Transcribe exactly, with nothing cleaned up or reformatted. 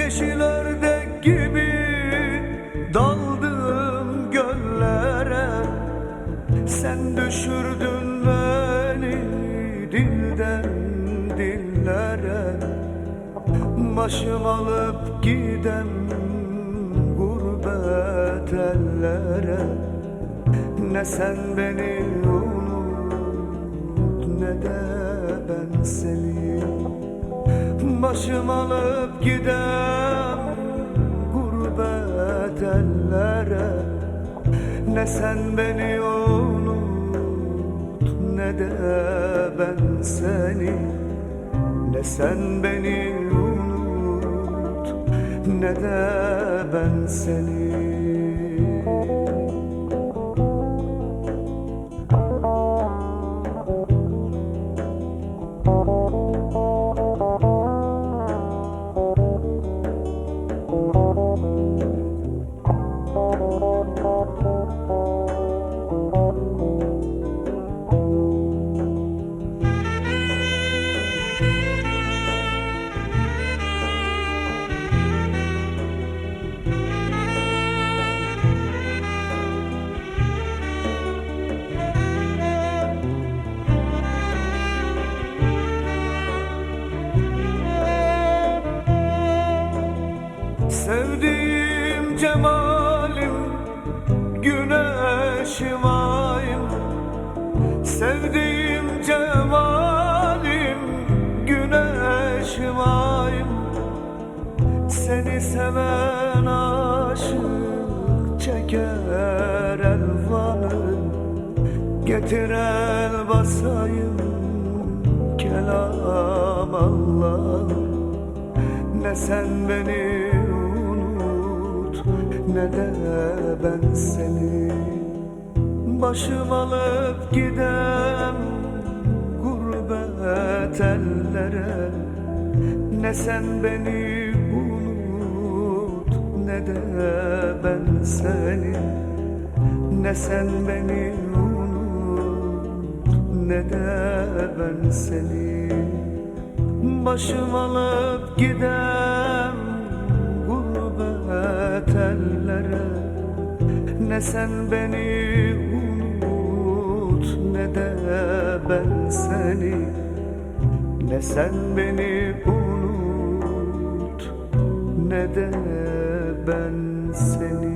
Yeşillerde gibi daldım göllere, sen düşürdün beni dilden dillere. Başım alıp gidem gurbet ellere, ne sen beni unut ne de ben seni. Başım alıp gidem gurbet ellere, ne sen beni unut ne de ben seni. Ne sen beni unut ne de ben seni. Sevdiğim cemalim, güneşim ayım. Sevdiğim cemalim, güneşim ayım. Seni seven aşık çeker elvanı, getir el basayım kelam Allah'ım. Ne sen beni ne de ben seni. Başım alıp gidem gurbet ellere, ne sen beni unut ne de ben seni. Ne sen beni unut ne de ben seni. Başım alıp gidem gurbet ellere, ne sen beni unut ne de ben seni. Ne sen beni unut ne de ben seni.